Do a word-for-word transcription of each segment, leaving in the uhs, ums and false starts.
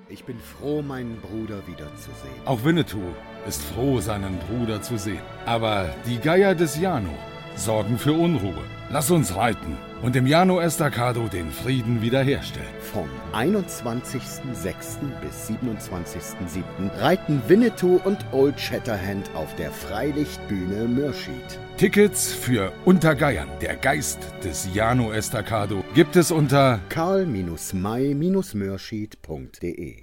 Ich bin froh, meinen Bruder wiederzusehen. Auch Winnetou ist froh, seinen Bruder zu sehen. Aber die Geier des Jano sorgen für Unruhe. Lass uns reiten und im Jano Estacado den Frieden wiederherstellen. Vom einundzwanzigsten sechsten bis siebenundzwanzigsten siebten reiten Winnetou und Old Shatterhand auf der Freilichtbühne Mürschid. Tickets für Unter Geiern, der Geist des Jano Estacado, gibt es unter karl may mürschid punkt de.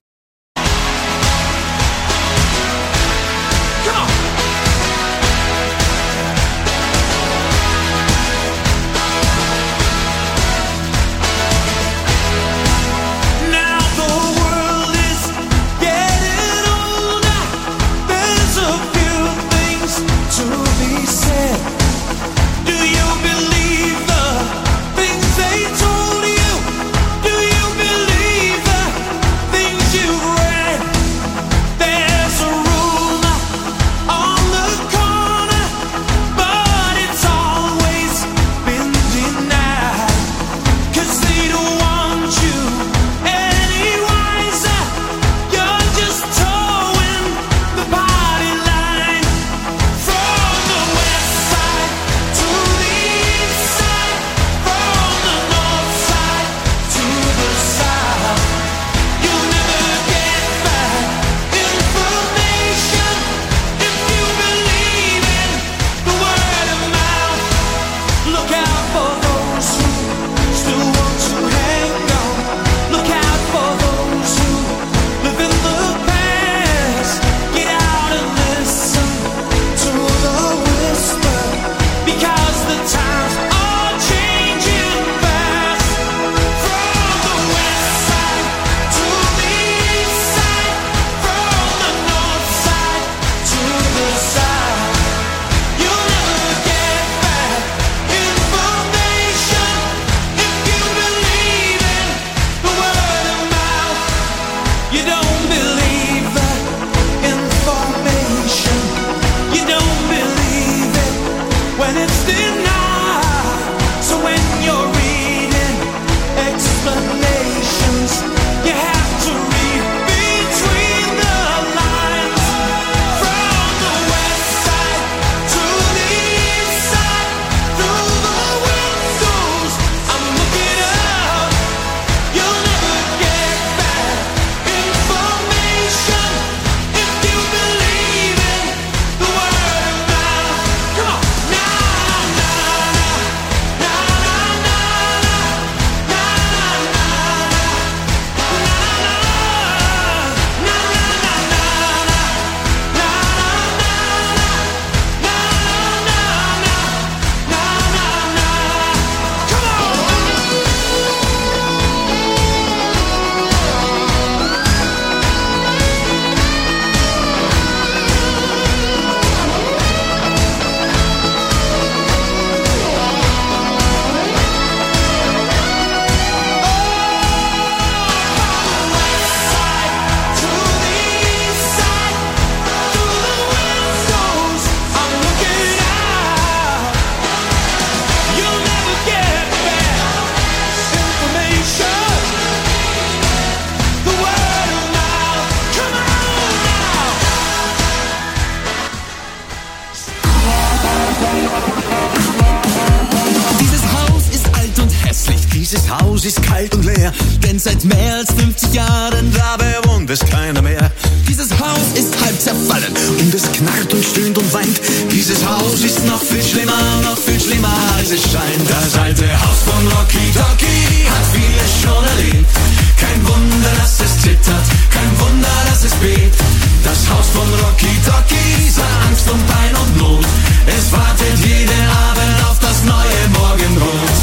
Dieses Haus ist kalt und leer, denn seit mehr als fünfzig Jahren da bewohnt es keiner mehr. Dieses Haus ist halb zerfallen und es knarrt und stöhnt und weint. Dieses Haus ist noch viel schlimmer, noch viel schlimmer als es scheint. Das alte Haus von Rocky Talkie hat vieles schon erlebt. Kein Wunder, dass es zittert, kein Wunder, dass es bebt. Das Haus von Rocky Talkie sah Angst und Pein und Not. Es wartet jeden Abend auf das neue Morgenrot.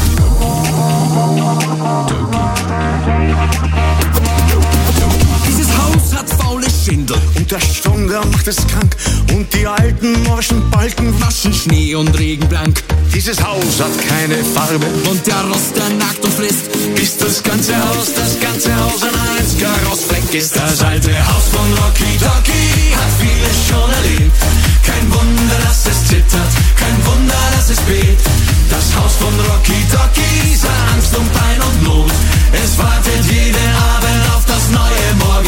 Dieses Haus hat faule Schindeln und der Sturm, der macht es krank. Und die alten morschen Balken waschen Schnee und Regen blank. Dieses Haus hat keine Farbe und der Rost, der nagt und frisst, bis das ganze Haus, das ganze Haus ein einziger Rostfleck ist. Das alte Haus von Rocky Talkie hat vieles schon erlebt. Kein Wunder, dass es zittert, kein Wunder, dass es bebt. Das Haus von Rocky Talkie sah Angst und Pein und Not. Es wartet jeden Abend auf das neue Morgen.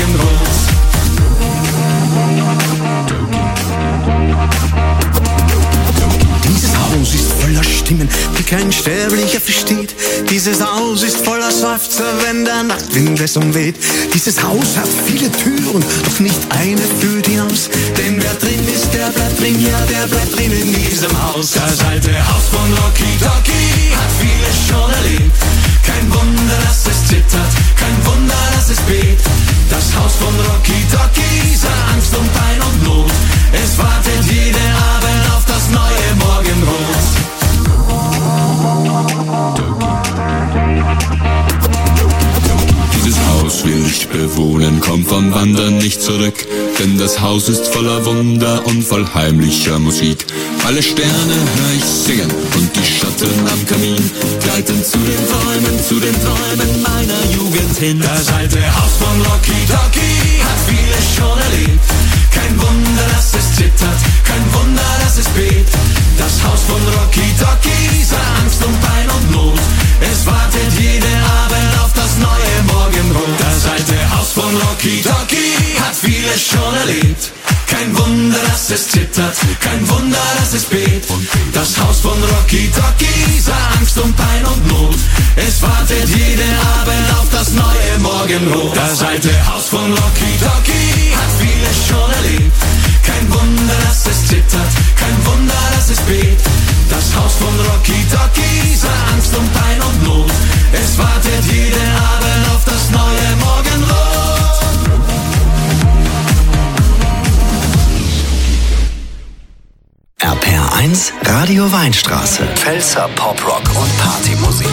Sterblicher versteht. Dieses Haus ist voller Seufzer, wenn der Nachtwind es umweht. Dieses Haus hat viele Türen, doch nicht eine führt hinaus. Denn wer drin ist, der bleibt drin, ja, der bleibt drin in diesem Haus. Das alte Haus von Rocky Docky hat vieles schon erlebt. Kein Wunder, dass es zittert, kein Wunder, dass es bebt. Das Haus von Rocky Docky sah Angst und Pein und Not. Es wartet jeden Abend auf das neue Morgenrot. Dieses Haus will ich bewohnen, komm vom Wandern nicht zurück. Denn das Haus ist voller Wunder und voll heimlicher Musik. Alle Sterne hör ich singen und die Schatten am Kamin gleiten zu den Träumen, zu den Träumen meiner Jugend hin. Das alte Haus von Rocky Docky hat vieles schon erlebt. Kein Wunder, dass es zittert, kein Wunder, dass es bebt. Das Haus von Rocky Docky sah Angst und Pein und Not. Es wartet jeden Abend auf das neue Morgenrot. Das alte Haus von Rocky Docky hat vieles schon erlebt. Kein Wunder, dass es zittert, kein Wunder, dass es bebt. Das Haus von Rocky Docky sah Angst und Pein und Not. Es wartet jeden Abend auf das neue Morgenrot. Das alte Haus von Rocky Docky hat vieles schon erlebt. Kein Wunder, dass es zittert, kein Wunder, dass es bebt. Das Haus von Rocky Docky sah Angst und Pein und Not. Es wartet jeden Abend auf das neue Morgenrot. R P R eins, Radio Weinstraße. Pfälzer Poprock und Partymusik.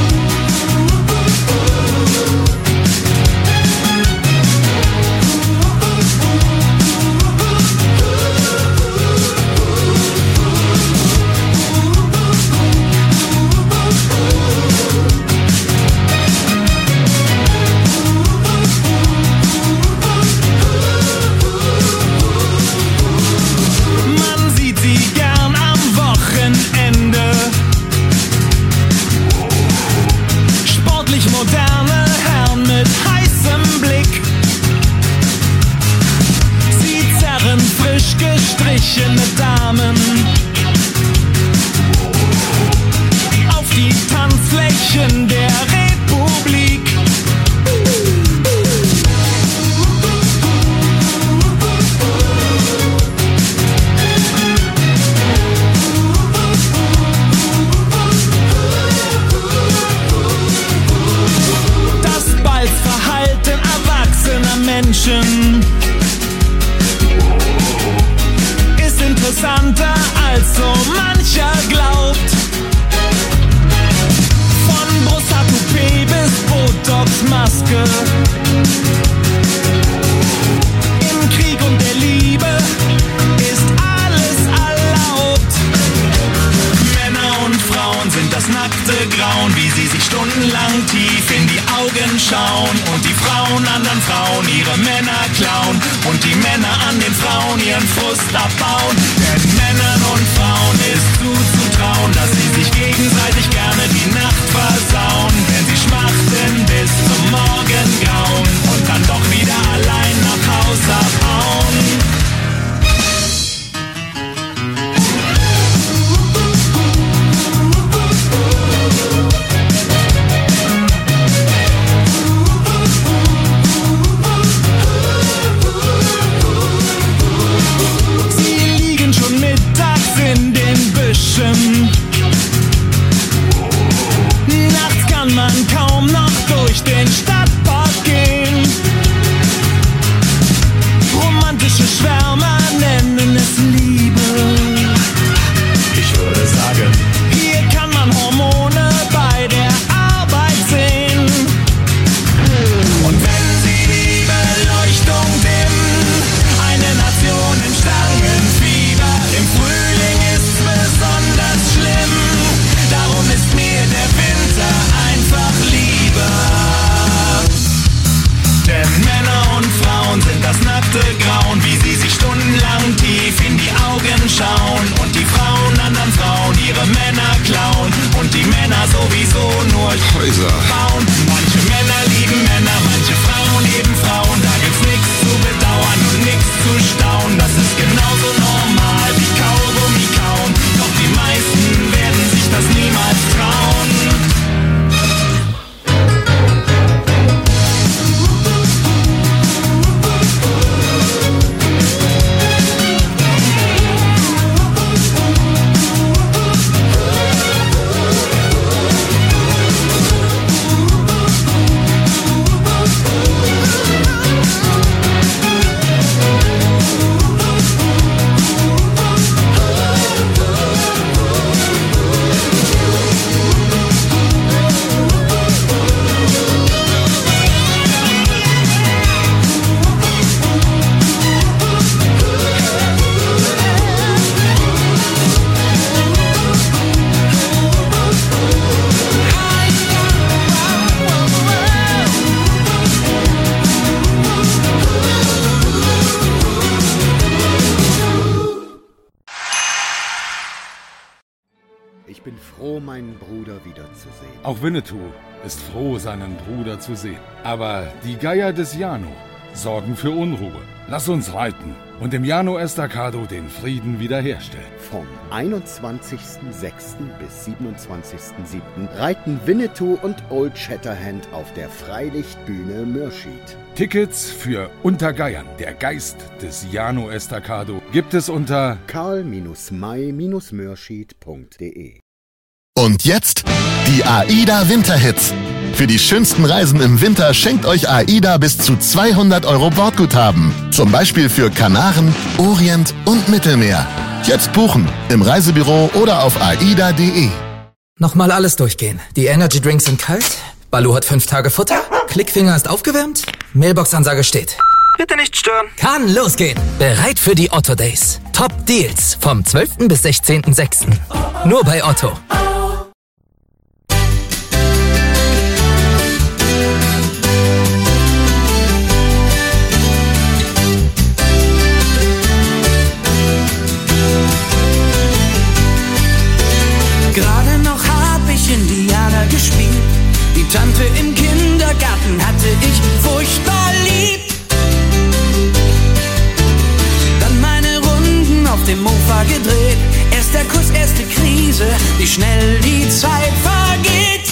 Gestrichene Damen auf die Tanzflächen der Republik. Das Balzverhalten erwachsener Menschen interessanter als so mancher glaubt. Von Brusthaar-Toupet bis Botox-Maske. Im Krieg und der Liebe ist alles erlaubt. Männer und Frauen sind das nackte Grauen, wie sie sich stundenlang tief in die Augen schauen. Und die Frauen anderen Frauen ihre Männer klauen. Und die Männer an den Frauen ihren Frust abbauen. Denn Männern und Frauen ist zuzutrauen, dass sie sich gegenseitig gerne die Nacht versauen. Wenn sie schmachten bis zum Morgengrauen und dann doch wieder allein nach Haus abhauen. Nachts kann man kaum noch durch den Stadtpark gehen. Romantische Schwärmer nennen es Liebe. Ich würde sagen, hier kann man Hormone bei der Arbeit sehen. Und wenn sie die Beleuchtung dimmen, eine Nation im Stangenfieber, im Frühling ist besonders schlimm. Darum ist mir der Winter einfach lieber. Denn Männer und Frauen sind das nackte Grauen, wie sie sich stundenlang tief in die Augen schauen. Und die Frauen anderen Frauen ihre Männer klauen. Und die Männer sowieso nur Häuser bauen. Manche Männer lieben Männer, manche Frauen lieben Frauen. Da gibt's nichts zu bedauern und nichts zu staunen. Das ist genauso normal wie Kaugummi kauen. Doch die meisten werden sich das niemals trauen. froh, meinen Bruder wiederzusehen. Auch Winnetou ist froh, seinen Bruder zu sehen. Aber die Geier des Jano sorgen für Unruhe. Lass uns reiten und im Llano Estacado den Frieden wiederherstellen. Vom einundzwanzigsten sechsten bis siebenundzwanzigsten siebten reiten Winnetou und Old Shatterhand auf der Freilichtbühne Mürschid. Tickets für Unter Geiern, der Geist des Llano Estacado, gibt es unter karl may mürschid punkt de. Und jetzt die AIDA Winterhits. Für die schönsten Reisen im Winter schenkt euch AIDA bis zu zweihundert Euro Bordguthaben. Zum Beispiel für Kanaren, Orient und Mittelmeer. Jetzt buchen im Reisebüro oder auf aida punkt de. Nochmal alles durchgehen. Die Energy Drinks sind kalt, Balu hat fünf Tage Futter, Klickfinger ist aufgewärmt, Mailbox-Ansage steht. Bitte nicht stören. Kann losgehen. Bereit für die Otto Days. Top Deals vom zwölften bis sechzehnten sechsten Nur bei Otto. Gerade noch hab ich Indianer gespielt. Die Tante im Kindergarten hatte ich furchtbar lieb. Dann meine Runden auf dem Mofa gedreht. Erster Kuss, erste Krise, wie schnell die Zeit vergeht.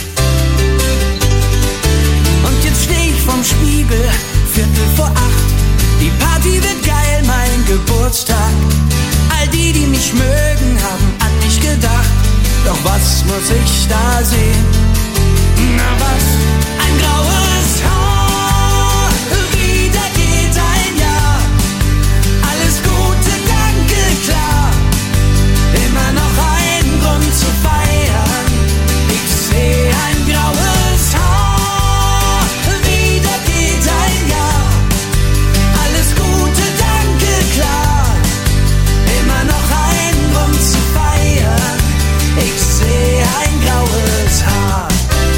Und jetzt steh ich vorm Spiegel, Viertel vor acht. Die Party wird geil, mein Geburtstag. All die, die mich mögen, haben an mich gedacht. Doch was muss ich da sehen? Na was? Ein graues Haar. Wieder geht ein Jahr. Alles Gute, danke, klar. Immer noch ein Grund zu feiern. Ich seh ein graues Haar. Wieder geht ein Jahr. Alles Gute, danke, klar. Immer noch ein Grund zu feiern. Ich seh ein graues Haar.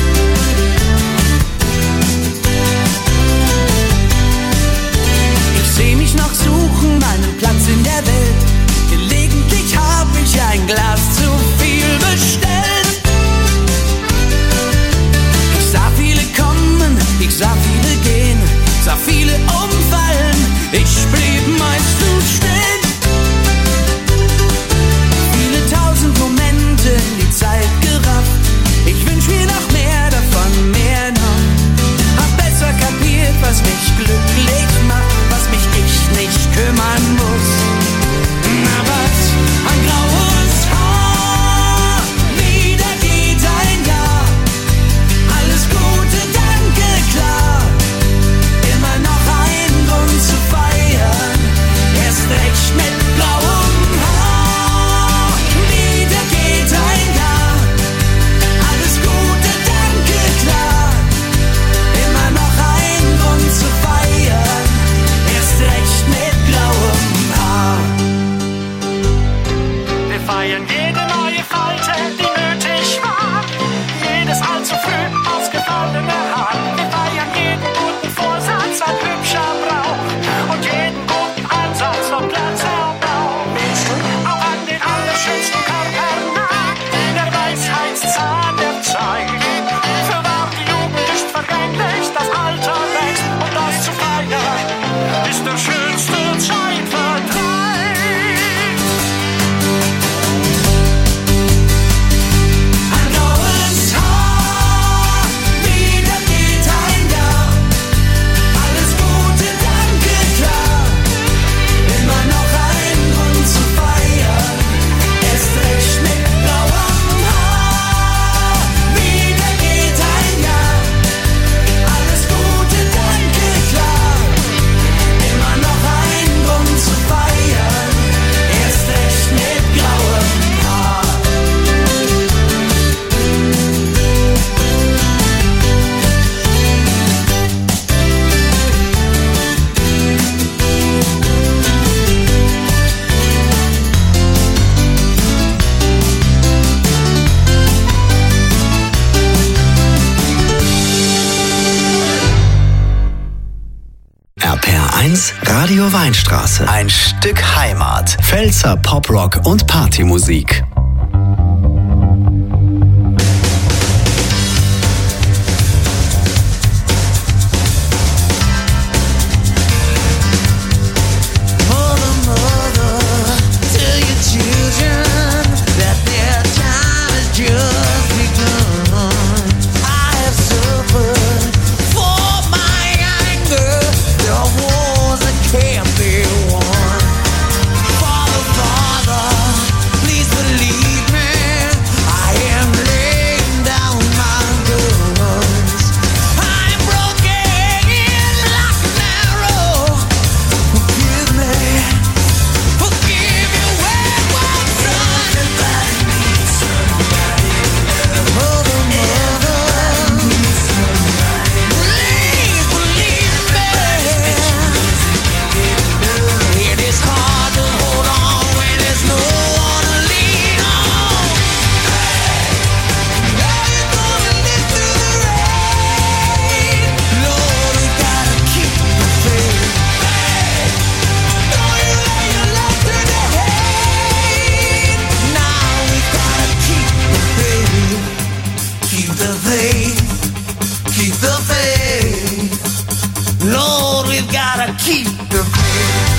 Ich seh mich noch suchen, meinen Platz in der Welt. Gelegentlich hab ich ein Glas zu viel bestellt. Ich sah viele kommen, ich sah viele gehen, sah viele umfallen, ich blieb meistens stehen. Viele tausend Momente in die Zeit gerafft. Ich wünsch mir noch mehr davon, mehr noch. Hab besser kapiert, was mich glücklich macht, was mich ich nicht kümmern muss. Na was? Ein graues Haar. Wieder geht ein Jahr. Alles Gute, danke, klar. Immer noch ein Grund zu feiern. Erst recht mit grauem Haar. Wieder geht ein Jahr. Alles Gute, danke, klar. Immer noch ein Grund zu feiern. Erst recht mit grauem Haar. Wir feiern jede neue Falte, die nötig war. Jedes allzu früh ausgefallene Haar. Wir feiern jeden guten Vorsatz an hübscher Brauch. Und jeden guten Ansatz vom Glatzerbrau. Auch an den allerschönsten Körper nah. Der Weisheitszahn der Zeit. Für wahr die Jugend ist vergänglich, das Alter wächst. Und das zu feiern ist der schönste Zeitvertreib. Ein graues Haar, wieder geht ein Jahr. Alles Gute, danke, klar. Immer noch ein Grund zu feiern. Erst recht mit grauem Haar. Wieder geht ein Jahr. Alles Gute, danke, klar. Immer noch ein Grund zu feiern. Erst recht mit grauem Haar. R P R eins Radio Weinstraße. Ein Stück Heimat. Pfälzer Poprock und Partymusik. we've gotta keep the faith.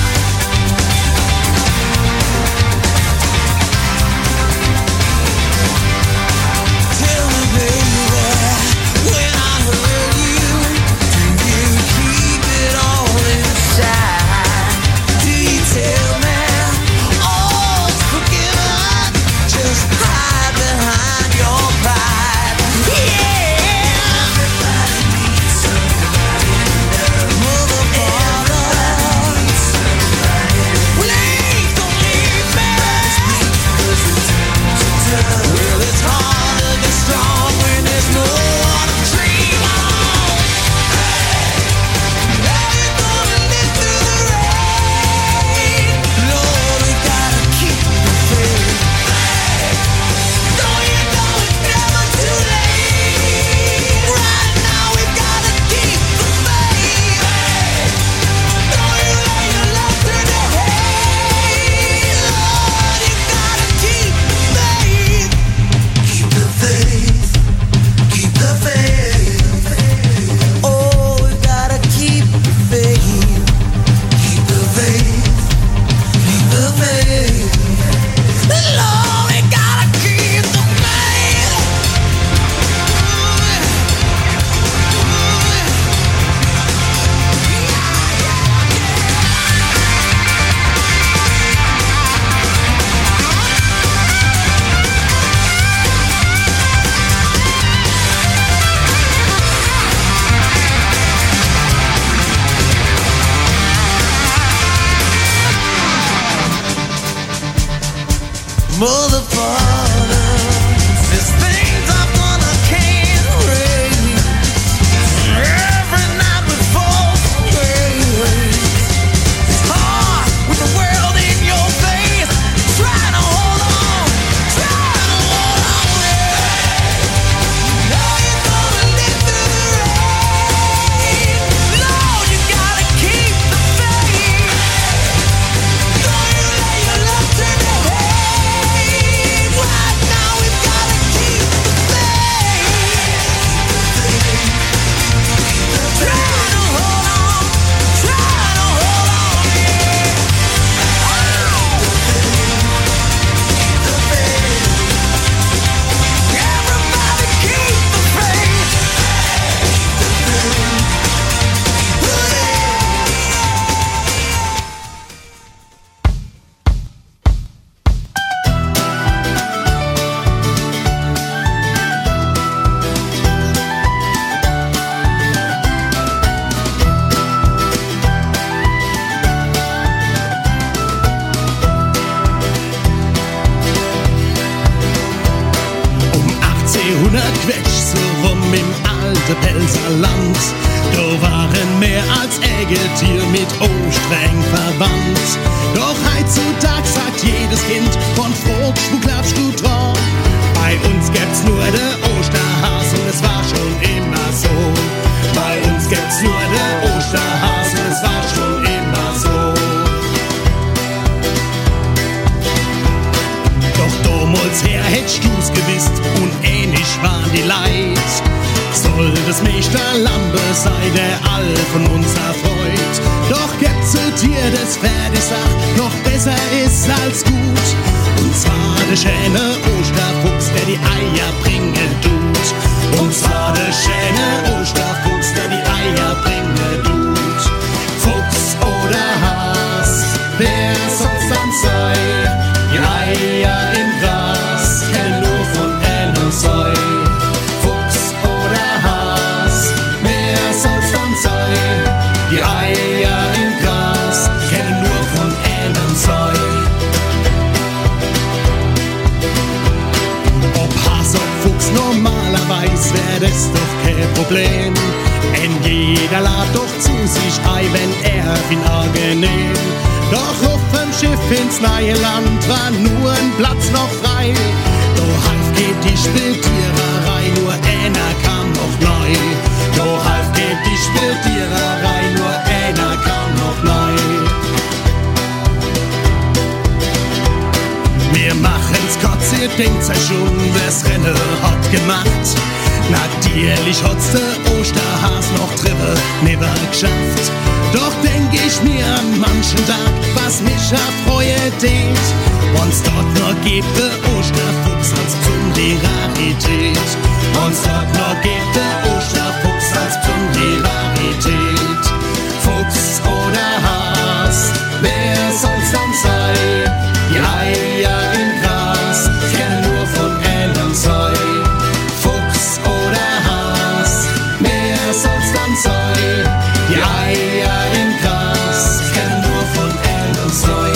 denkt sich schon, wer's Rennen hat gemacht. Na, die Jährlich hat's der Osterhas noch drüber nimmer geschafft. Doch denk ich mir an manchen Tag, was mich erfreut tät. Wenn's dort noch gibt, der Osterfuchs als besondere Rarität. Wenn's dort noch gibt, der Osterfuchs als besondere Rarität. Fuchs oder Has, wer soll's dann sein? Die Eier im Gras, kennen nur von Elternzeu. Fuchs oder Has, wer soll's dann sein? Die Eier im Gras, kennen nur von Elternzeu.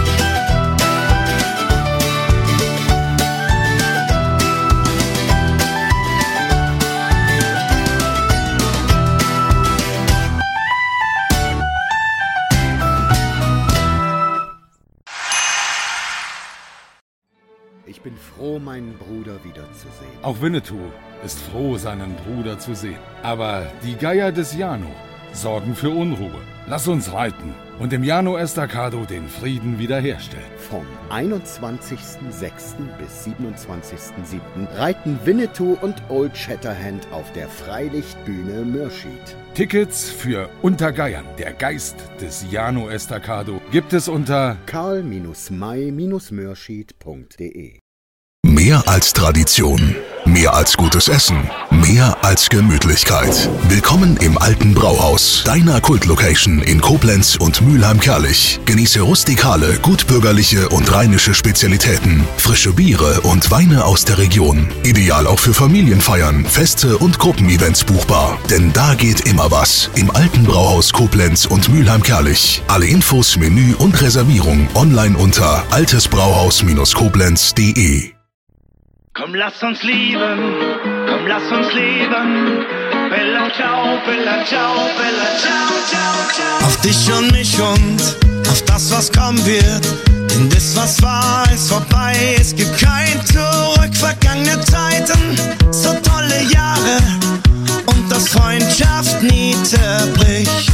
Ich bin froh, meinen Bruder wiederzusehen. Auch Winnetou ist froh, seinen Bruder zu sehen. Aber die Geier des Jano sorgen für Unruhe. Lass uns reiten und im Jano Estacado den Frieden wiederherstellen. Vom einundzwanzigsten sechsten bis siebenundzwanzigsten siebten reiten Winnetou und Old Shatterhand auf der Freilichtbühne Mürschid. Tickets für Unter Geiern, der Geist des Jano Estacado, gibt es unter karl may mürschid punkt de. Mehr als Tradition, mehr als gutes Essen, mehr als Gemütlichkeit. Willkommen im Alten Brauhaus, deiner Kultlocation in Koblenz und Mülheim-Kärlich. Genieße rustikale, gutbürgerliche und rheinische Spezialitäten, frische Biere und Weine aus der Region. Ideal auch für Familienfeiern, Feste und Gruppenevents buchbar. Denn da geht immer was. Im Alten Brauhaus Koblenz und Mülheim-Kärlich. Alle Infos, Menü und Reservierung online unter altesbrauhaus koblenz punkt de. Komm, lass uns lieben, komm, lass uns leben. Bella ciao, bella ciao, bella ciao, ciao, ciao. Auf dich und mich und auf das, was kommen wird. Denn das, was war, ist vorbei. Es gibt kein Zurück, vergangene Zeiten. So tolle Jahre und dass Freundschaft nie zerbricht.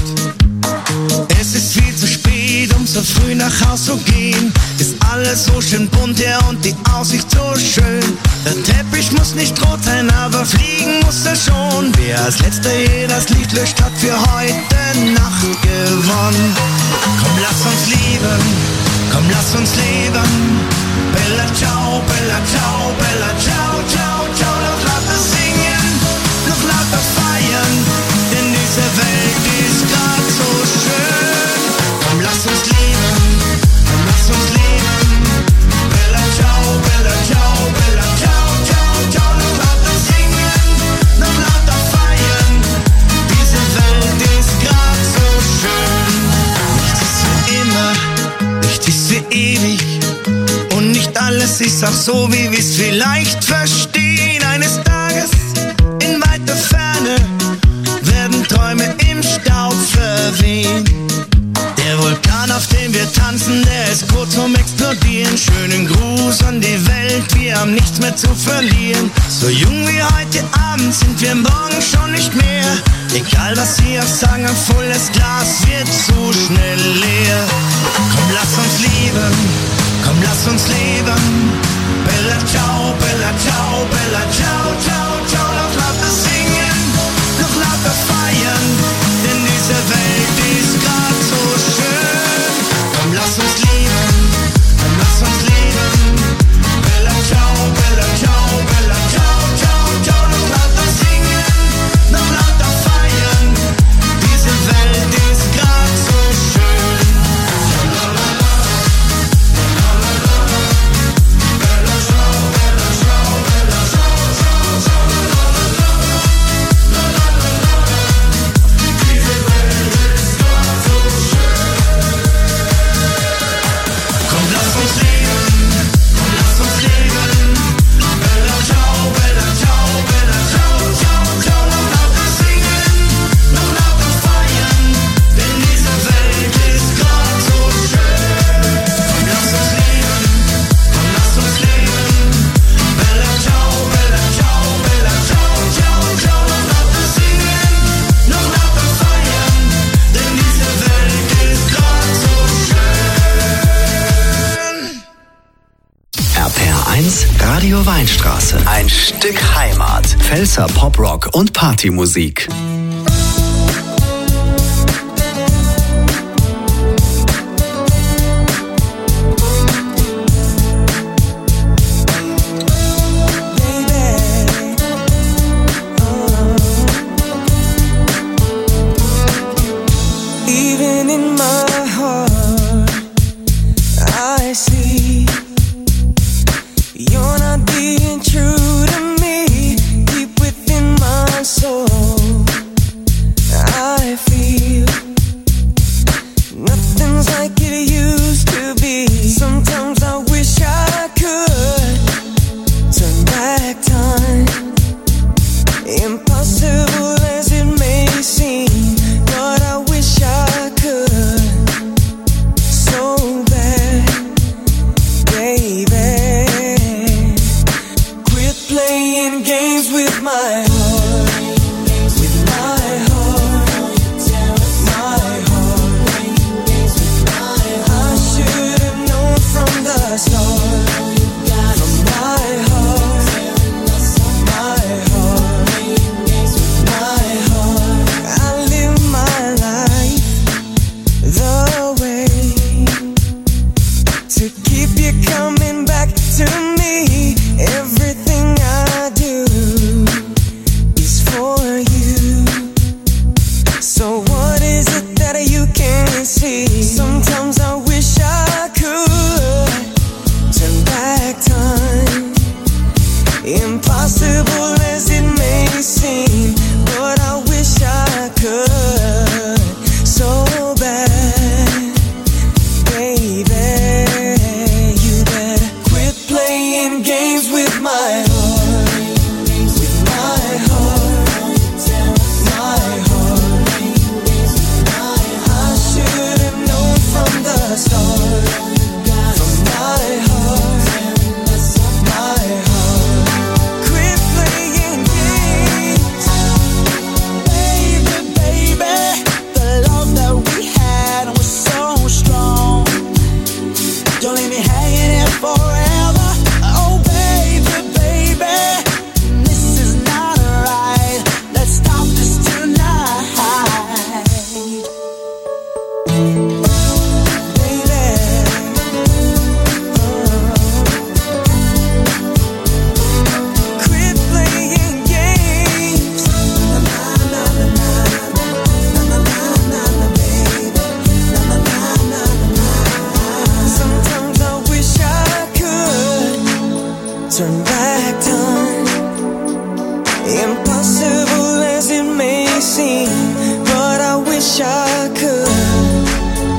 Es ist viel zu spät, um so früh nach Haus zu gehen. Ist alles so schön bunt her und die Aussicht so schön. Der Teppich muss nicht rot sein, aber fliegen muss er schon. Wer als letzter hier das Licht löscht, hat für heute Nacht gewonnen. Komm, lass uns lieben, komm, lass uns leben. Bella ciao, bella ciao, bella ciao, ciao, ciao. Noch lauter singen, noch lauter feiern, denn diese Welt ist grad so schön. Komm, lass uns lieben, komm, lass uns leben. Bella ciao, bella ciao, bella ciao, ciao, ciao. Noch lauter singen, noch lauter feiern, diese Welt ist grad so schön. Nichts ist für immer, nichts ist für ewig. Und nicht alles ist auch so, wie wir's vielleicht verstehen. Eines Tages in weiter Ferne werden Träume im Staub verwehen. Der Vulkan, auf dem wir tanzen, der ist kurz vorm Explodieren. Schönen Gruß an die Welt, wir haben nichts mehr zu verlieren. So jung wie heute Abend sind wir morgen schon nicht mehr. Egal was sie auch sagen, ein volles Glas wird zu schnell leer. Komm, lass uns lieben, komm, lass uns leben. Bella ciao, bella ciao, bella ciao, ciao, ciao. Noch lauter singen, noch lauter feiern, denn diese Welt ist grad so schön. Komm, lass uns lieben, komm, lass uns leben. Bella ciao, bella ciao, bella ciao, ciao, ciao. Noch lauter singen, noch lauter feiern, diese Welt ist grad so schön. Radio Weinstraße. Ein Stück Heimat. Pfälzer Poprock und Partymusik. Impossible as it may seem, but I wish I could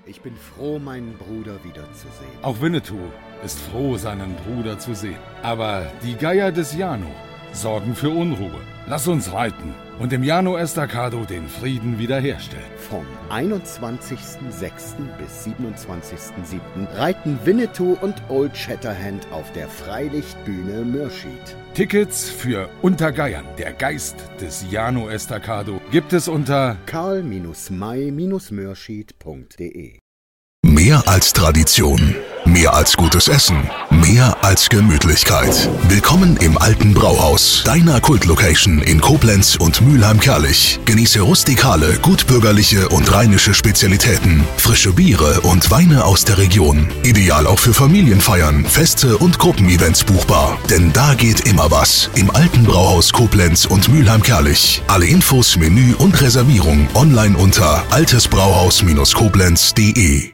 Ich bin froh, meinen Bruder wiederzusehen. Auch Winnetou ist froh, seinen Bruder zu sehen. Aber die Geier des Jano sorgen für Unruhe. Lass uns reiten und im Jano Estacado den Frieden wiederherstellen. Vom einundzwanzigsten sechsten bis siebenundzwanzigsten siebten reiten Winnetou und Old Shatterhand auf der Freilichtbühne Mürschid. Tickets für Unter Geiern, der Geist des Jano Estacado, gibt es unter karl may mürschid punkt de. Mehr als Tradition, mehr als gutes Essen, mehr als Gemütlichkeit. Willkommen im Alten Brauhaus, deiner Kultlocation in Koblenz und Mülheim-Kärlich. Genieße rustikale, gutbürgerliche und rheinische Spezialitäten, frische Biere und Weine aus der Region. Ideal auch für Familienfeiern, Feste und Gruppenevents buchbar. Denn da geht immer was. Im Alten Brauhaus Koblenz und Mülheim-Kärlich. Alle Infos, Menü und Reservierung online unter altesbrauhaus koblenz punkt de.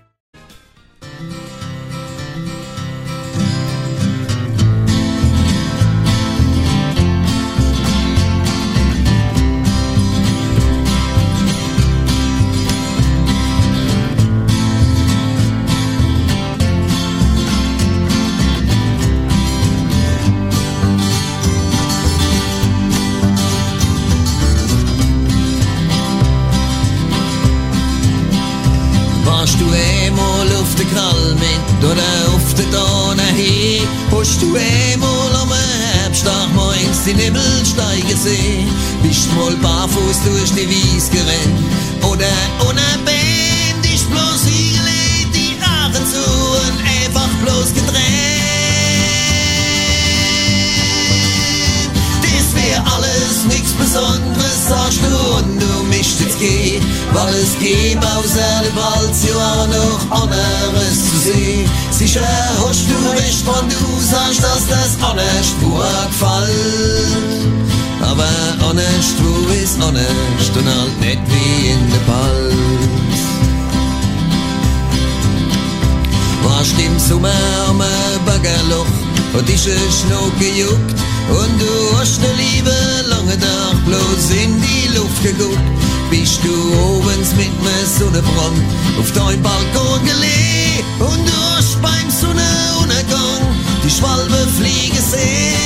Warst du einmal auf der Kalmin oder auf der Donau hin? Hast du einmal am Herbsttag morgens die Nebelsteige gesehen? Bist mal barfuß durch die Wies gerannt oder ohne Band? Ist bloß hingelegt, die Haare zu und einfach bloß getrennt. Das wär alles nichts Besonderes, sagst du, und du mischt jetzt geh, weil es gibt außer dem Wald ja noch anderes zu sehen. Sicher hast du recht, wenn du sagst, dass das anders gut gefällt. Aber anders, wo ist anders und halt nicht wie in der Palz. Warst im Sommer am Baggerloch und ist es noch gejuckt und du hast ne Liebe lange Tag bloß in die Luft geguckt. Bist du obens mit nem Sonnenbrand auf dein Balkon gelegen und du hast beim Sonnenuntergang die Schwalbe fliegen sehen.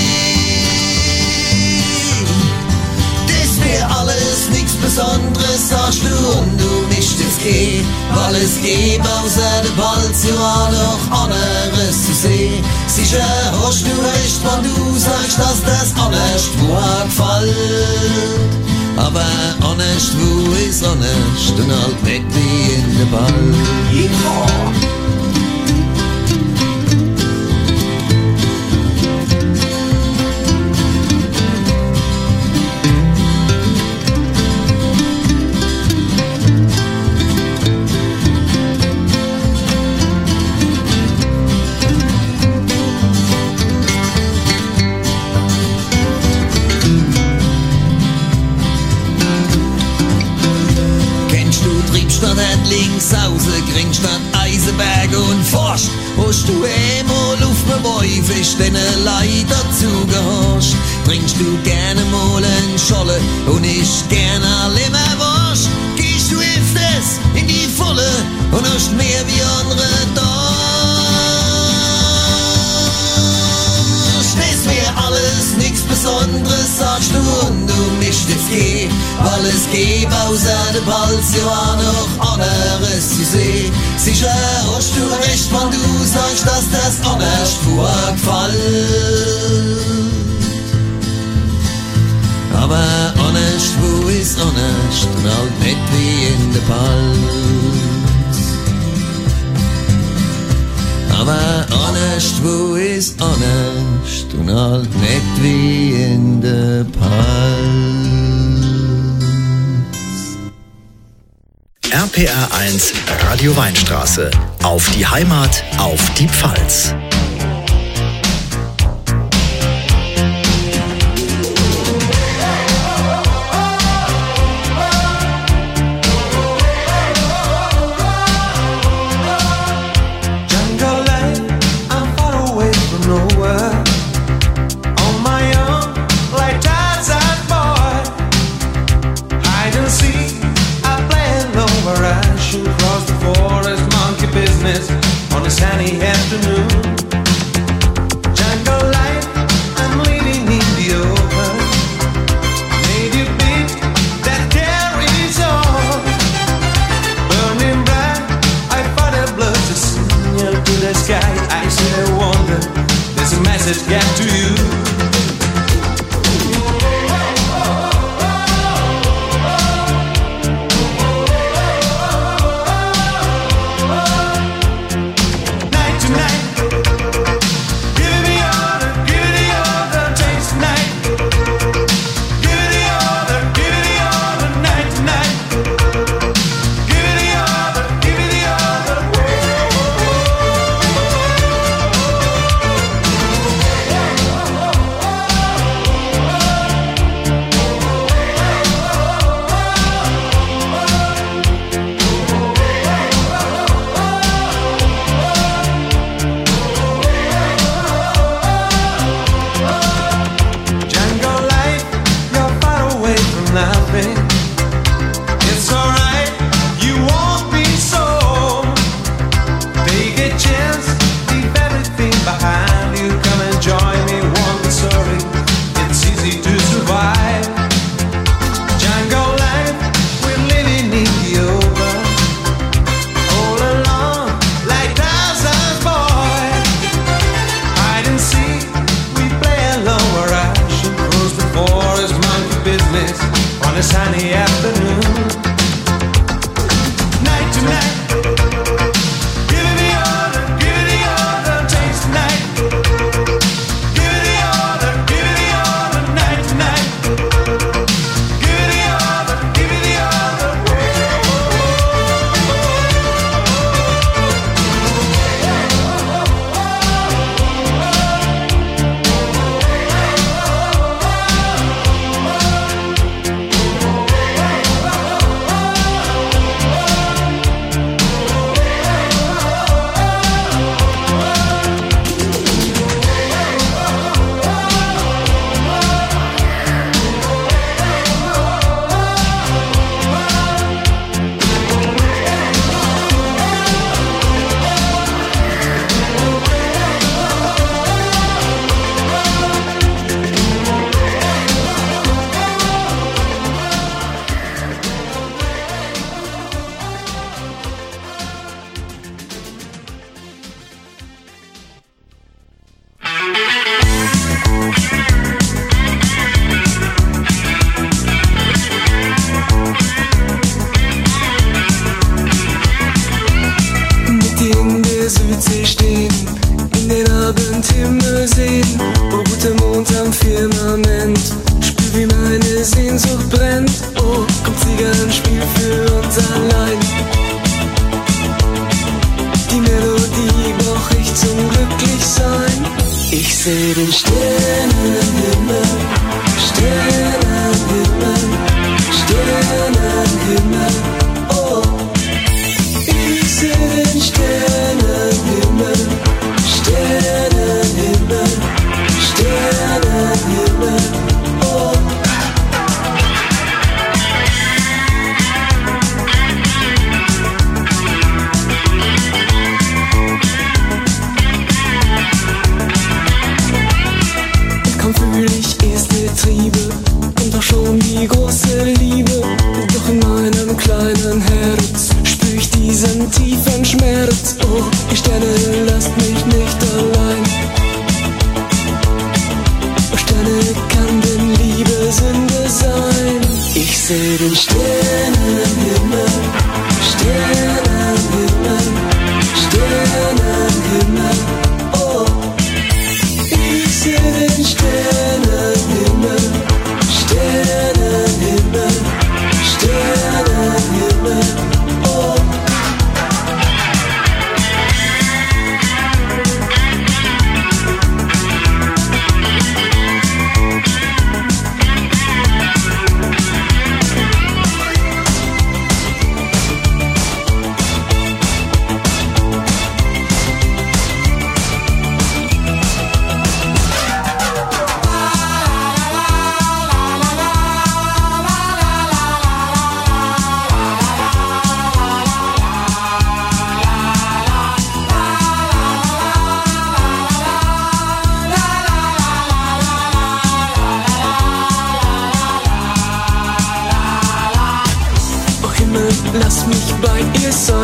Das wär alles nichts Besonderes, sagst du, und du mischt jetzt geh, weil es gibt außer der Balz ja noch anderes zu sehen. Sicher hast du recht, wenn du sagst, dass das anders gut gefällt. Aber honest, wo ist honest und halt nicht wie in der Ball. Yeah. Links außen, Gringstadt, Eisenberg und Forst. Hast du einmal auf dem Wolfisch den Leid dazu gehorcht? Trinkst du gerne mal einen Scholle und ich gerne Leberwurst? Gehst du öfters in die Volle und hast mehr wie andere da? Das wär alles nichts Besonderes, sagst du, und du mischt jetzt geh, weil es gibt außer der Balz ja noch anderes zu sehen. Sicher hast du recht, wenn du sagst, dass das anders vorgefällt. Aber honest, wo ist honest und halt nicht wie in der Balz. Aber honest, wo ist honest und halt nicht wie in der Palz. R P R eins Radio Weinstraße. Auf die Heimat, auf die Pfalz. Hide and seek, I play low where I rushing across the forest, monkey business on a sunny afternoon. Jungle life, I'm living in the open. Native beat that carries on. Burning bright, I fought a blood to signal to the sky. I still wonder, there's a message get to you.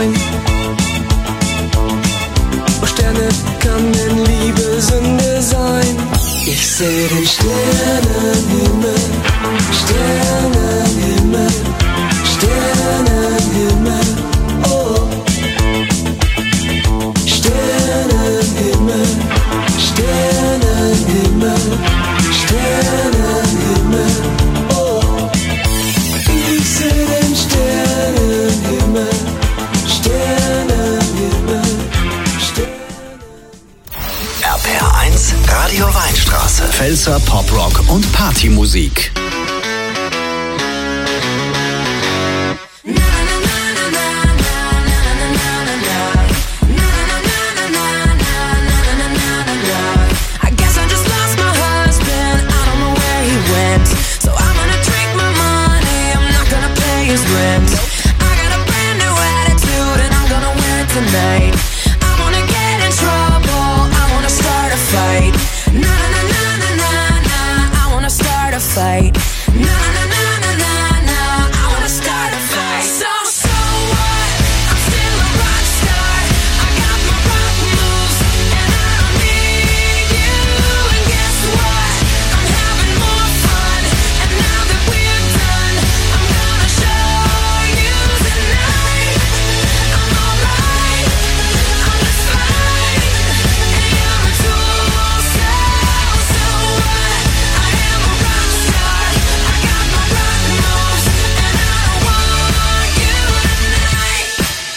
sein. Oh Sterne, kann denn Liebe Sünde sein? Ich seh den Sternenhimmel, Sternenhimmel, Sternenhimmel, oh. Sternenhimmel, Sternenhimmel, Sternenhimmel, oh. Ich seh den Sternenhimmel, Sternenhimmel, Sternenhimmel. R P R eins Radio Weinstraße. Pfälzer Poprock und Partymusik. Tonight, I wanna get in trouble, I wanna start a fight. Na na na na na na, I wanna start a fight. Na na na na na na, I wanna start a fight. So so what? I'm still a rock star. I got my rock moves and I don't need you. And guess what? I'm having more fun. And now that we're done, I'm gonna show you tonight. I'm alright. I'm just fine. Hey, I'm a tool. So so what? I am a rock star. I got my rock moves and I don't want you tonight.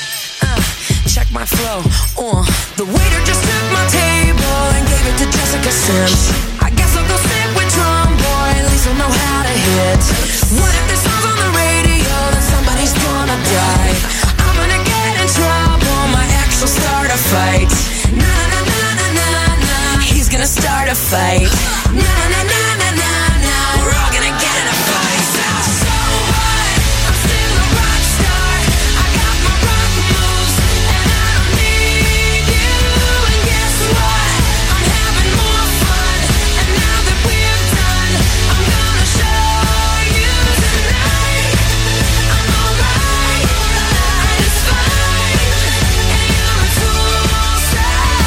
Uh, check my flow. Uh, the waiter just took my table and gave it to Jessica Sims. I guess I'll go sit with Drum Boy, at least I'll know how to hit. What if this song's on the radio, then somebody's gonna die? I'm gonna get in trouble, my ex will start a fight. Na na na na na na, he's gonna start a fight. Na na na na na na, we're all gonna get in a fight. So, so what? I'm still a rock star. I got my rock moves and I don't need you. And guess what? I'm having more fun. And now that we're done, I'm gonna show you tonight. I'm alright. It's fine. Hey, I'm a tool. So,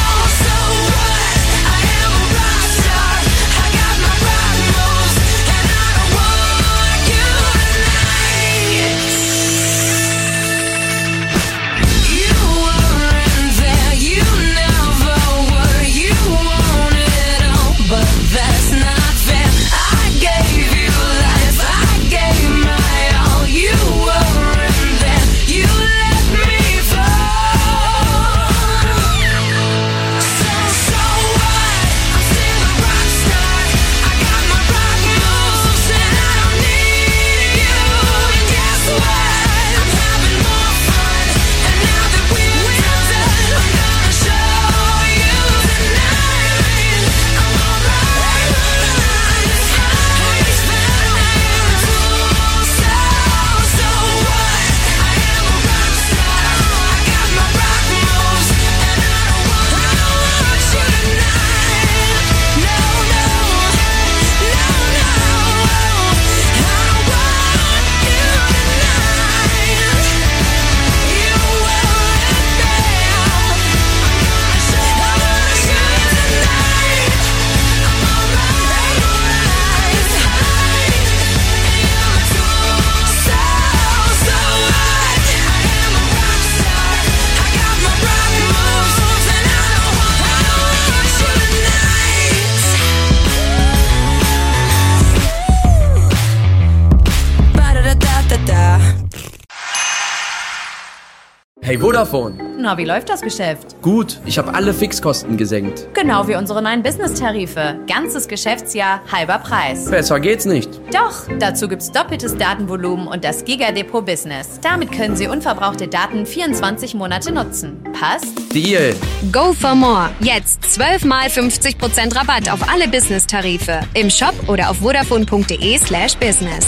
so what? I am a rock star. I got my rock moves and I don't want you tonight. You weren't there, you never were. You want it all, but that's not fair. I gave you life, I gave my all. You weren't there, you let me fall. So, so what? I'm still a rock star. I got my rock moves and I don't need you. And guess what? I'm having more fun. And now that we're done, I'm gonna show you tonight. I'm alright. It's fine. It's fine. So, so what? I am a rock star. I got my rock moves and I don't want, I don't want you tonight. No, no, no, no. I don't want you tonight. You weren't there. I'm gonna show you tonight. I'm alright. It's fine. Hey, I'm a tool. So, so what? I am a rock star. I got my rock moves and I don't want, I don't want you tonight. Ba-da-da-da-da-da. Hey Vodafone. Na, wie läuft das Geschäft? Gut, ich habe alle Fixkosten gesenkt. Genau wie unsere neuen Business-Tarife. Ganzes Geschäftsjahr, halber Preis. Besser geht's nicht. Doch, dazu gibt's doppeltes Datenvolumen und das Giga-Depot Business. Damit können Sie unverbrauchte Daten vierundzwanzig Monate nutzen. Passt? Deal. Go for more. Jetzt zwölf mal fünfzig Prozent Rabatt auf alle Business-Tarife. Im Shop oder auf vodafone.de slash business.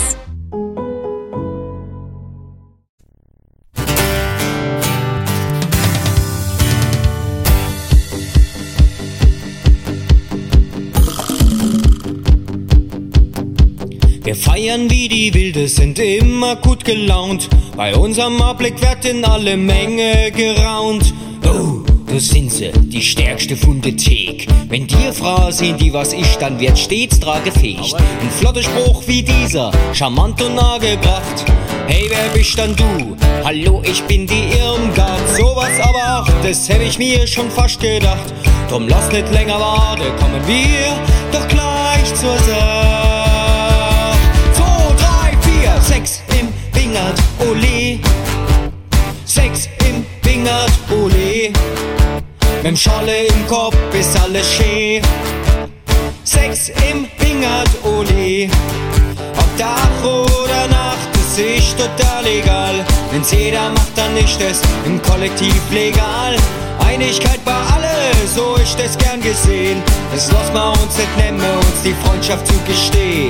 Wir feiern wie die Wilde, sind immer gut gelaunt. Bei unserem Anblick wird in alle Menge geraunt. Oh, da sind sie, die stärkste von der Thek. Wenn die Frau sehen, die was ist, dann wird stets tragefähig. Ein flotter Spruch wie dieser, charmant und angebracht. Hey, wer bist dann du? Hallo, ich bin die Irmgard. Sowas aber auch, das hätte ich mir schon fast gedacht. Drum lass nicht länger warten, kommen wir doch gleich zur Sache. Zwei, drei, vier, sechs im Wingert, ole. Sechs im Wingert, ole. Mit'm Scholle im Kopf ist alles schön. Sechs im Wingert, ole. Ob Tag oder Nacht, das ist total egal. Wenn's jeder macht, dann ist es im Kollektiv legal. Einigkeit bei alle, so ist es gern gesehen. Das lassen wir uns nicht nehmen, uns die Freundschaft zugestehen.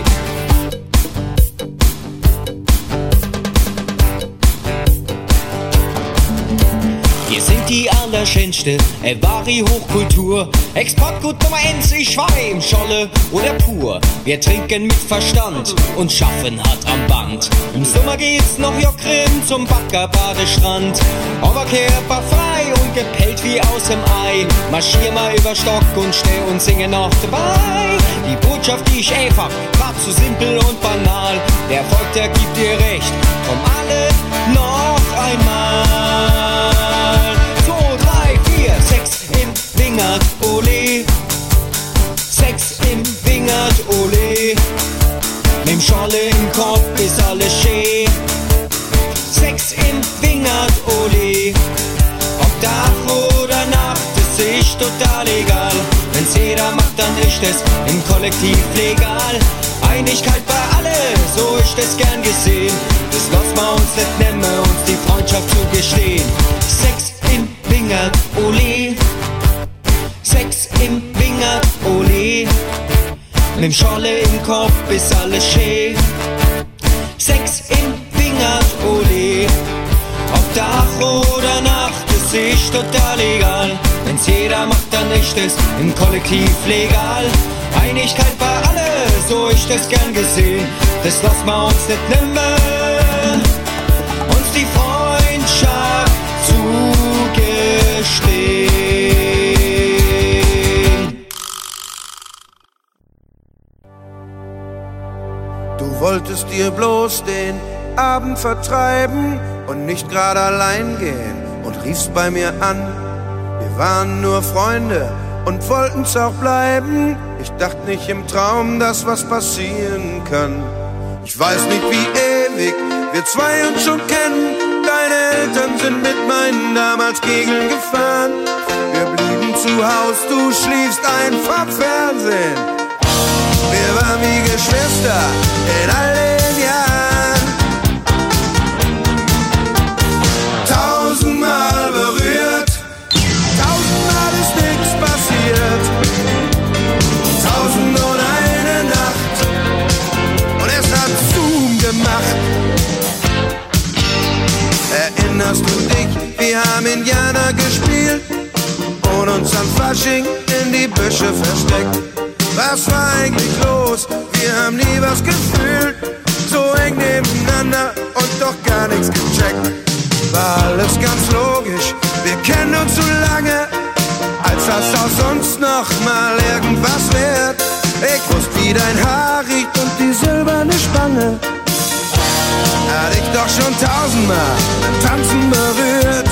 Wir sind die Allerschönste, äh, wahre Hochkultur. Exportgut Nummer eins, ich war im Scholle oder pur. Wir trinken mit Verstand und schaffen hart am Band. Im Sommer geht's noch Jockrim zum Baggerbadestrand. Oberkörper frei und gepellt wie aus dem Ei. Marschier mal über Stock und steh und singe noch dabei. Die Botschaft, die ich einfach, war zu simpel und banal. Der Erfolg, der gibt dir recht, komm alle noch einmal. Sechs im Wingert, ole. Sechs im Wingert, ole. Mit'm Scholle im Kopf ist alles schön. Sechs im Wingert, ole. Ob Tag oder Nacht, das ist total egal. Wenn's jeder macht, dann ist es im Kollektiv legal. Einigkeit bei alle, so ist es gern gesehen. Das lassen wir uns nicht nehmen, uns die Freundschaft zugestehen. Sechs im Wingert, ole. Sechs im Wingert, ole. Mit'm Scholle im Kopf ist alles schön. Sechs im Wingert, ole. Ob Tag oder Nacht, das ist total egal. Wenn's jeder macht, dann ist es im Kollektiv legal. Einigkeit bei alle, so ist es gern gesehen. Das lassen wir uns nicht nehmen, uns die Freundschaft zugestehen. Du wolltest dir bloß den Abend vertreiben und nicht gerade allein gehen und riefst bei mir an. Wir waren nur Freunde und wollten's auch bleiben. Ich dachte nicht im Traum, dass was passieren kann. Ich weiß nicht, wie ewig wir zwei uns schon kennen. Deine Eltern sind mit meinen damals Kegeln gefahren. Wir blieben zu Haus, du schliefst ein vom Fernsehen. Wir waren wie Geschwister in all den Jahren. Tausendmal berührt, tausendmal ist nichts passiert. Tausend und eine Nacht und es hat Zoom gemacht. Erinnerst du dich, wir haben Indianer gespielt und uns am Fasching in die Büsche versteckt. Was war eigentlich los? Wir haben nie was gefühlt. So eng nebeneinander und doch gar nichts gecheckt. War alles ganz logisch, wir kennen uns so lange, als dass aus uns noch mal irgendwas wird. Ich wusste, wie dein Haar riecht und die silberne Spange. Hatte ich doch schon tausendmal beim Tanzen berührt.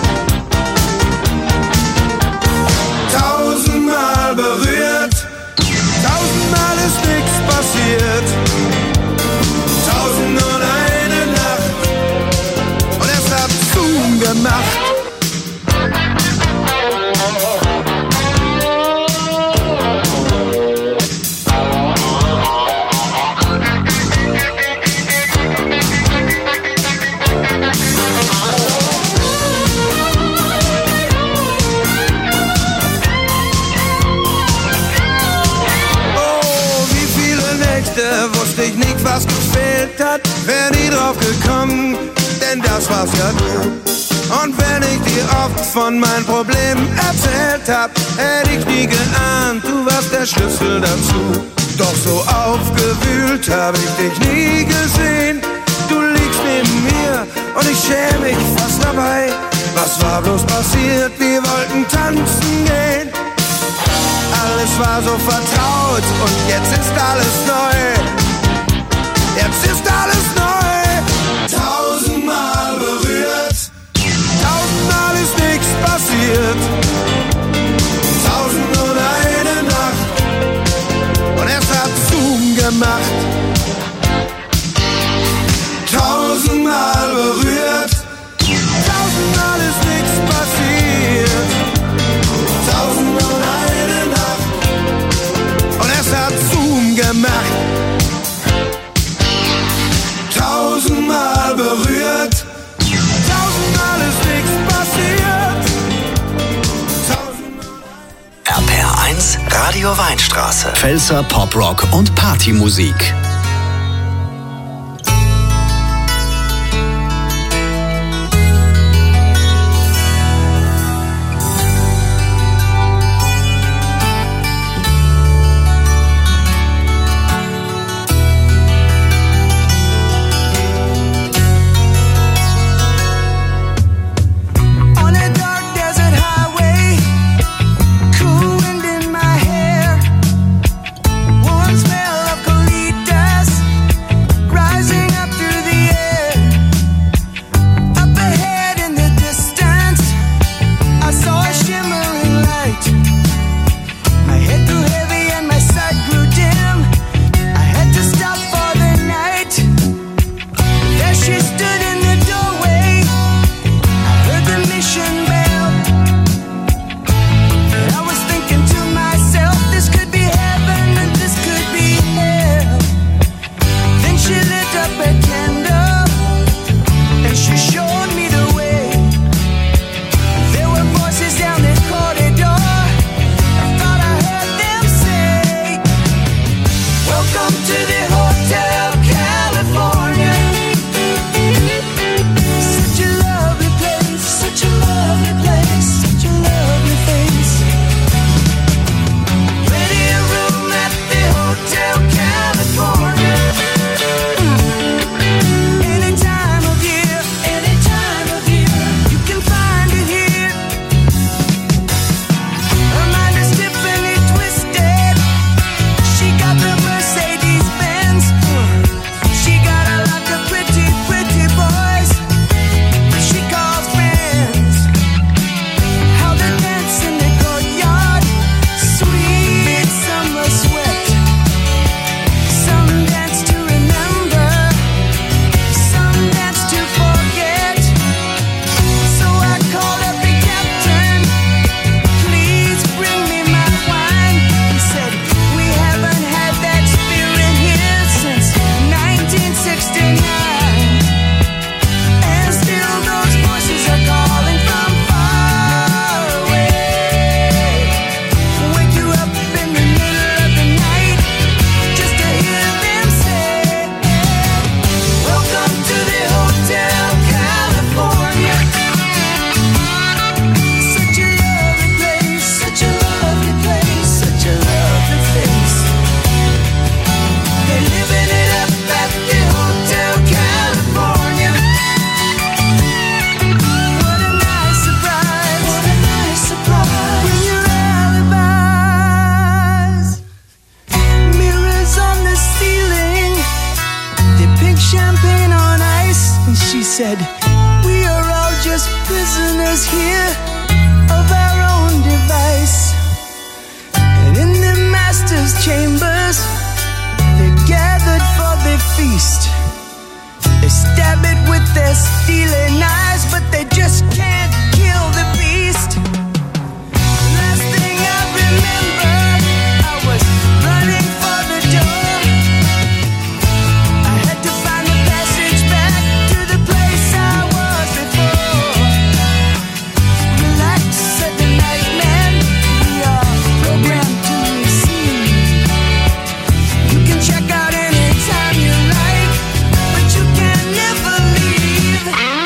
Tausendmal berührt. Tausendmal ist nichts passiert. Tausend und eine Nacht und es hat Zoom gemacht. Wusste ich nicht, was gefehlt hat, wär nie drauf gekommen, denn das war's ja du. Und wenn ich dir oft von meinen Problemen erzählt hab, hätte ich nie geahnt, du warst der Schlüssel dazu. Doch so aufgewühlt hab ich dich nie gesehen. Du liegst neben mir und ich schäm mich fast dabei. Was war bloß passiert? Wir wollten tanzen gehen. Alles war so vertraut und jetzt ist alles neu. Jetzt ist alles neu. Tausendmal berührt, tausendmal ist nichts passiert. Tausend und eine Nacht und es hat Zoom gemacht. Tausendmal berührt, tausendmal ist nichts passiert. Tausend und eine Nacht und es hat Zoom gemacht. Tausendmal berührt, tausendmal ist nichts passiert. R P R eins Radio Weinstraße. Pfälzer Poprock und Partymusik. said, we are all just prisoners here of our own device. And in the master's chambers, they're gathered for their feast. They stab it with their steely knives, but they just can't kill the beast. Last thing I remember, I was running for the door. I had to find the passage back to the place I was before. Relax, said the night man, we are programmed to receive. You can check out anytime you like, but you can never leave.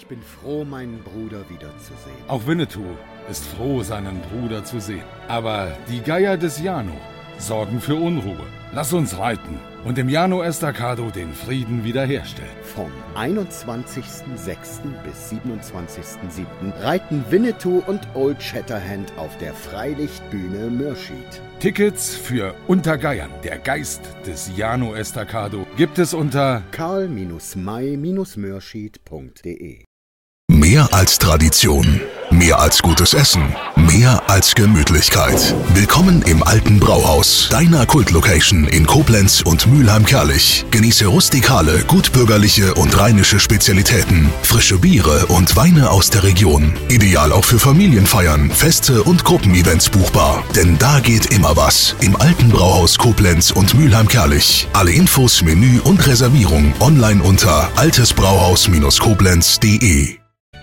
Ich bin froh, meinen Bruder wiederzusehen. Auch Winnetou ist froh, seinen Bruder zu sehen. Aber die Geier des Jano sorgen für Unruhe. Lass uns reiten und im Jano Estacado den Frieden wiederherstellen. Vom einundzwanzigsten sechsten bis siebenundzwanzigsten siebten reiten Winnetou und Old Shatterhand auf der Freilichtbühne Mürschied. Tickets für Unter Geiern, der Geist des Jano Estacado, gibt es unter karl may mürschied punkt de. Mehr als Tradition, mehr als gutes Essen, mehr als Gemütlichkeit. Willkommen im Alten Brauhaus, deiner Kultlocation in Koblenz und Mülheim-Kärlich. Genieße rustikale, gutbürgerliche und rheinische Spezialitäten, frische Biere und Weine aus der Region. Ideal auch für Familienfeiern, Feste und Gruppenevents buchbar. Denn da geht immer was. Im Alten Brauhaus Koblenz und Mülheim-Kärlich. Alle Infos, Menü und Reservierung online unter altesbrauhaus koblenz punkt de.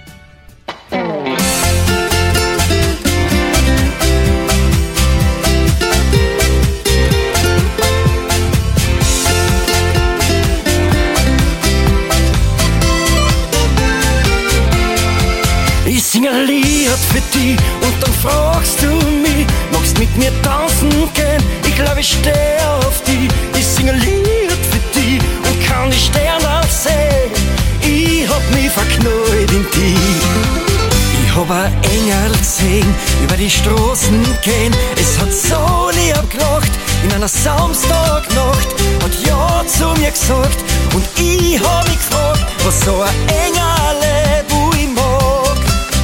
Ich sing ein Lied für dich und dann fragst du mich, magst mit mir tanzen gehen? Ich glaube, ich steh auf dich. Ich sing ein Lied für dich und kann die Sterne sehen. Ich hab mich verknallt in dich. Ich hab ein Engel gesehen, über die Straßen gehen. Es hat so lieb gelacht, in einer Samstagnacht. Hat ja zu mir gesagt und ich hab mich gefragt, was so ein Engel, wo ich mag.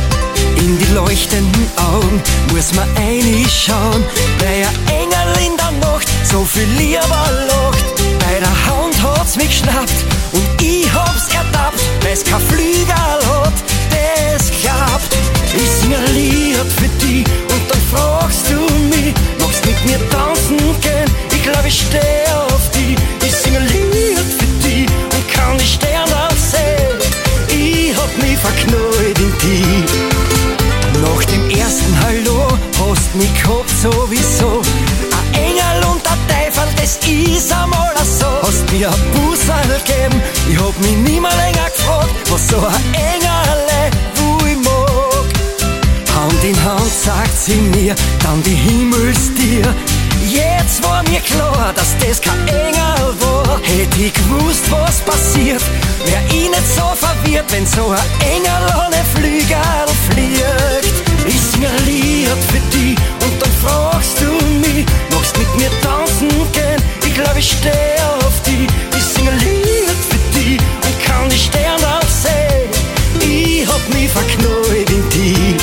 In die leuchtenden Augen muss man reinschauen, weil ein Engel in der Nacht so viel lieber lacht. Bei der Hand hat's mich geschnappt und ich hab's ertappt, weil's kein Flügel hat, das klappt. Ich sing ein Lied für dich und dann fragst du mich, magst mit mir tanzen gehen? Ich glaub, ich steh auf dich. Ich sing ein Lied für dich und kann die Sterne sehen. Ich hab mich verknallt in dich. Nach dem ersten Hallo hast mich gehabt sowieso. Ein Engel und ein Teufel, das ist einmal so. Hast mir ein Busserl gegeben, ich hab mich nie mehr länger gefragt, was so ein Engel, wo ich mag. Hand in Hand sagt sie mir, dann die Himmelstier. Jetzt war mir klar, dass das kein Engel war. Hätt ich gewusst, was passiert, wär ich nicht so verwirrt, wenn so ein Engel ohne Flügel fliegt. Ich sing ein Lied für dich und dann fragst du mich, magst mit mir tanzen gehen? Ich glaub, ich steh auf dich. Ich sing ein Lied für dich und kann die Sterne sehen. Ich hab mich verknallt in dich.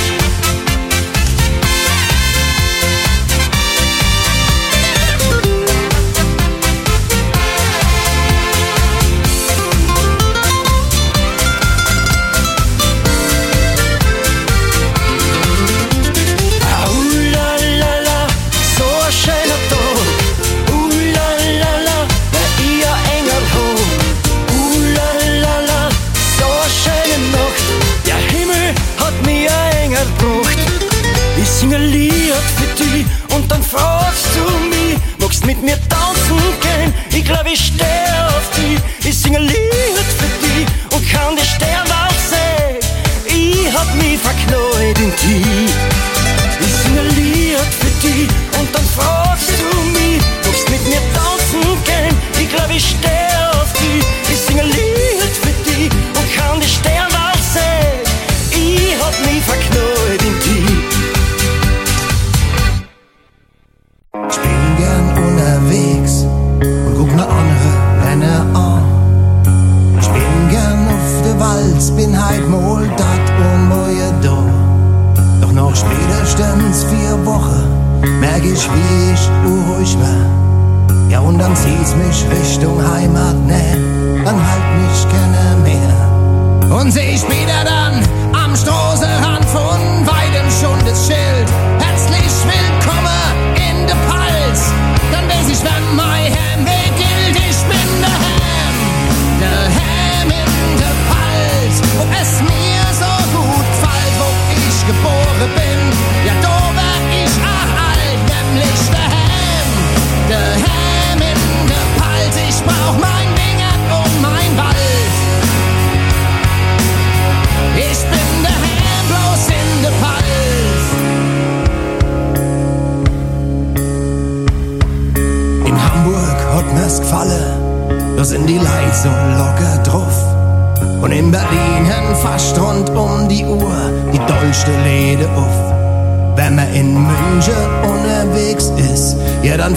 Sing ein Lied für dich und dann fragst du mich, magst mit mir tanzen gehen? Ich glaub, ich steh auf dich. Ich sing ein Lied für dich und kann die Sterne sehen. Ich hab mich verknallt in dich. Ich sing ein Lied für dich und dann fragst du mich, magst mit mir tanzen gehen? Ich glaub, ich steh auf dich. Ich sing ein Lied für dich und kann die Sterne sehen. Ich hab mich verknallt in dich. Ich bin gern unterwegs und guck mir andere Männer an. Ich bin gern auf der Walz, bin heut mal dat und morgen da. Doch noch spätestens vier Wochen merk ich, wie ich unruhig war. Ja, und dann zieht's mich Richtung Heimat, ne, dann halt mich keiner mehr. Und seh ich wieder dann am Straßenrand von weitem schon das Schild: herzlich willkommen in de Palz. Dann weiß ich, wenn mein Hem gilt, ich bin der Hem, der Hem in de Palz. Ob es mir so gut gefällt, wo ich geboren bin, ja, da wär ich auch alt, nämlich der Hem, der Hem in de Palz. Ich brauch mein Ding und mein Wald. so locker drauf. Und in Berlin hen fast rund um die Uhr die dollste Läde auf. Wenn man in München unterwegs ist, ja dann